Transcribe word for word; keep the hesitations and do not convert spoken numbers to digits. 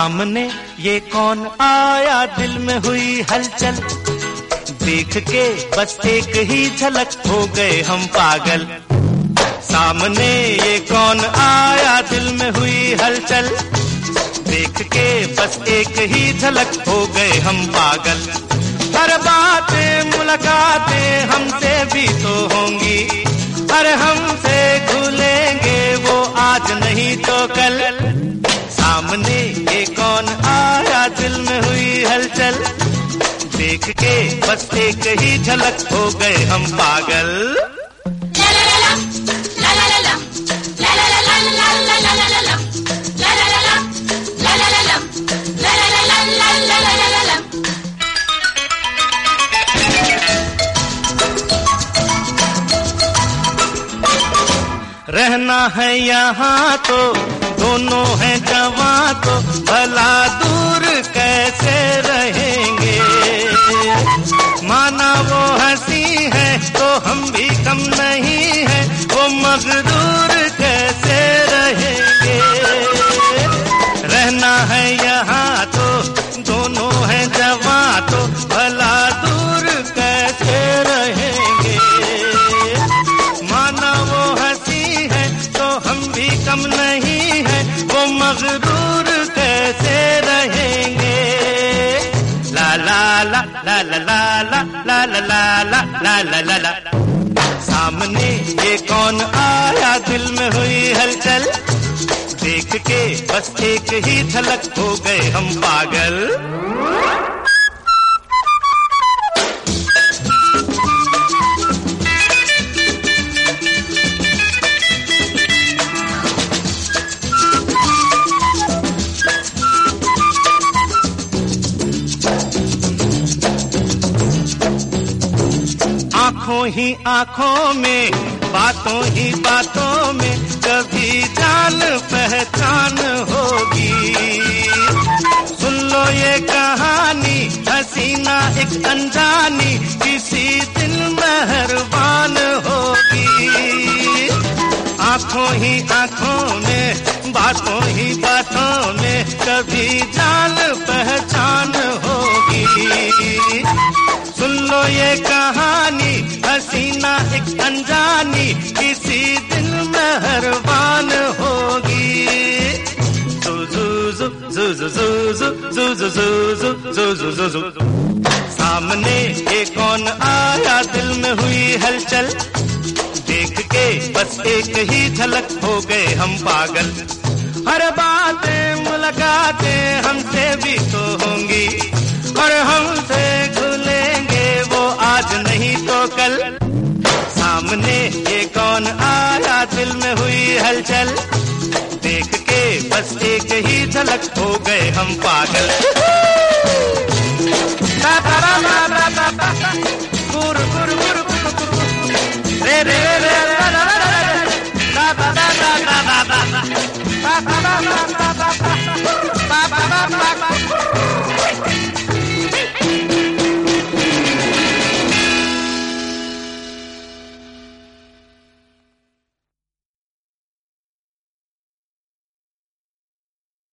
सामने ये कौन आया, दिल में हुई हलचल, देख के बस एक ही झलक हो गए हम पागल। सामने ये कौन आया, दिल में हुई हलचल, देख के बस एक ही झलक हो गए हम पागल। हर बातें मुलाकातें हमसे भी तो होंगी, अरे हमसे खुलेंगे वो आज नहीं तो कल। सामने ये कौन आया, दिल में हुई हलचल, देख के बस एक ही झलक हो गए हम पागल। रहना है यहाँ तो दोनों हैं जवां, तो भला दूर कैसे रहेंगे। माना वो हंसी है तो हम भी कम नहीं है, वो मगरूर कैसे रहेंगे। रहना है यहाँ तो दोनों हैं जवां, तो भला दूर कैसे रहेंगे। माना वो हंसी है तो हम भी कम नहीं है, वो मगरूर कैसे रहेंगे। ला ला ला ला ला ला ला ला ला ला ला ला ला। सामने ये कौन आया, दिल में हुई हलचल, देख के बस एक ही झलक हो गए हम पागल। आँखों ही आँखों में, बातों ही बातों में, कभी जान पहचान होगी। सुन लो ये कहानी हसीना एक अनजानी, किसी दिन मेहरबान होगी। आँखों ही आँखों में, बातों ही बातों में, कभी जान पहचान होगी। सुन लो ये कहानी हसीना एक अनजानी, किसी दिन मेहरबान होगी। सामने ये कौन आया, दिल में हुई हलचल, देख के बस एक ही झलक हो गए हम पागल। हर बातें मुलाकातें हमसे भी तो होंगी, और हमसे खुलेंगे वो आज नहीं तो कल। सामने ये कौन आया, दिल में हुई हलचल, देख के बस एक ही झलक हो गए हम पागल। गुर गुर गुर रे रे रे रे रे रे